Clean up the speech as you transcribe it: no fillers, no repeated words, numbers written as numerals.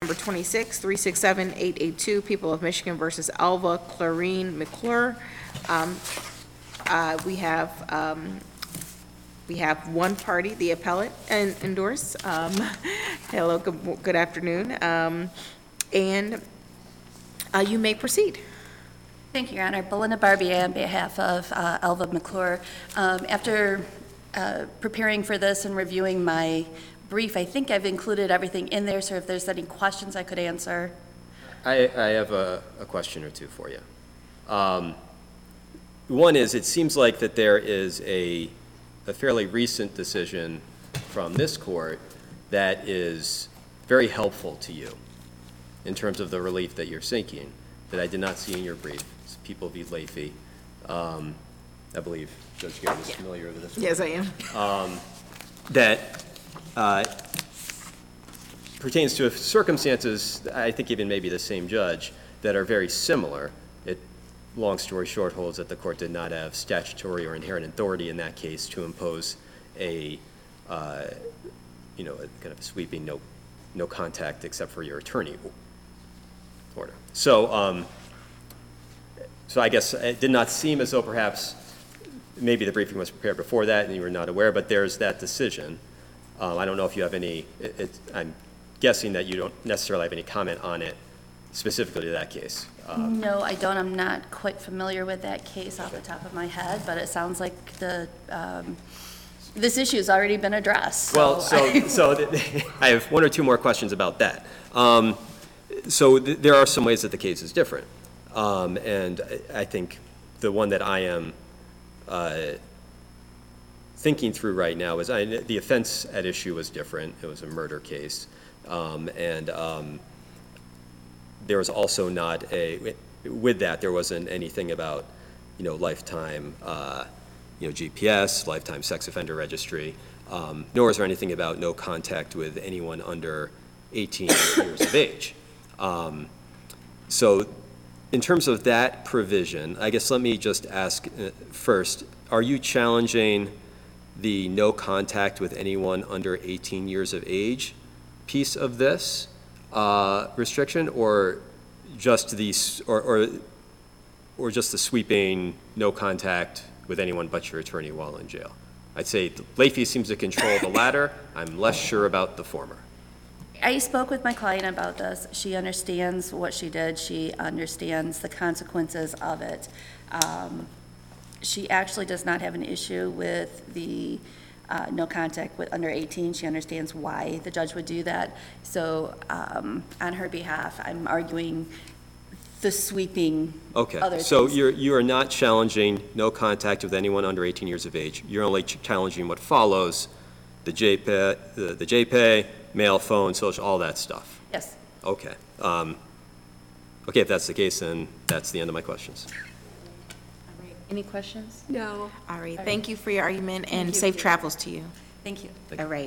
Number 26, 367-882, People of Michigan versus Alva Clarine McClure. We have one party, the appellate, endorse. Hello, good afternoon. And you may proceed. Thank you, Your Honor. Belinda Barbier on behalf of Alva McClure. After preparing for this and reviewing my brief, I think I've included everything in there, so if there's any questions I could answer. I have a question or two for you. One is, it seems like that there is a fairly recent decision from this court that is very helpful to you in terms of the relief that you're seeking that I did not see in your brief. It's People v. Leahy. I believe Judge Garrett is familiar with this one. Yes, I am. That pertains to circumstances, I think even maybe the same judge, that are very similar. It, long story short, holds that the court did not have statutory or inherent authority in that case to impose a, a kind of a sweeping no contact except for your attorney order. So, so I guess it did not seem as though perhaps maybe the briefing was prepared before that and you were not aware, but there's that decision. I don't know if you have any, I'm guessing that you don't necessarily have any comment on it specifically to that case. No, I don't. I'm not quite familiar with that case off the top of my head, but it sounds like this issue's already been addressed. Well, so I have one or two more questions about that. So there are some ways that the case is different. And I think the one that I am thinking through right now is the offense at issue was different. It was a murder case. There was also not with that, there wasn't anything about, lifetime, GPS, lifetime sex offender registry, nor is there anything about no contact with anyone under 18 years of age. So in terms of that provision, I guess let me just ask first, are you challenging the no contact with anyone under 18 years of age piece of this restriction, or just the or just the sweeping no contact with anyone but your attorney while in jail? I'd say Leahy seems to control the latter. I'm less sure about the former. I spoke with my client about this. She understands what she did. She understands the consequences of it. She actually does not have an issue with the no contact with under 18. She understands why the judge would do that. So on her behalf, I'm arguing the sweeping Okay, other so things. you are not challenging no contact with anyone under 18 years of age. You're only challenging what follows, the JPay, mail, phone, social, all that stuff. Yes. Okay. Okay, if that's the case, then that's the end of my questions. Any questions? No. All right, thank you for your argument, and safe travels to you. Thank you. All right,